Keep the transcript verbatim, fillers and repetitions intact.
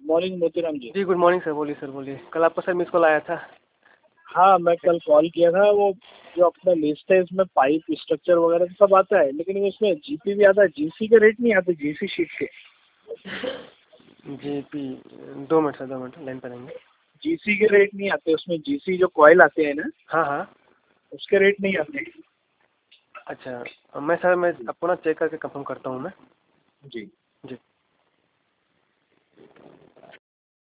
Morning Motiram ji. जी good morning sir, बोलिए sir बोलिए। कल आपका सर मिस कॉल आया था। हाँ मैं कल कॉल किया था। वो जो अपना लिस्ट है इसमें पाइप स्ट्रक्चर वगैरह तो सब आता है, लेकिन इसमें जीपी भी आता है, जीसी के रेट नहीं आते, जीसी शीट के। जीपी, दो मिनट सर, दो मिनट लाइन पर रहेंगे। जीसी के रेट नहीं आते उसमें, जीसी जो कॉइल आते हैं ना, हाँ हाँ उसके रेट नहीं आते। अच्छा, मैं सर मैं आपको ना चेक करके कंफर्म करता हूँ मैं। जी।